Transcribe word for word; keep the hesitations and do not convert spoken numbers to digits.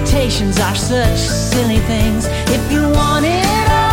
expectations are such silly things. If you want it all,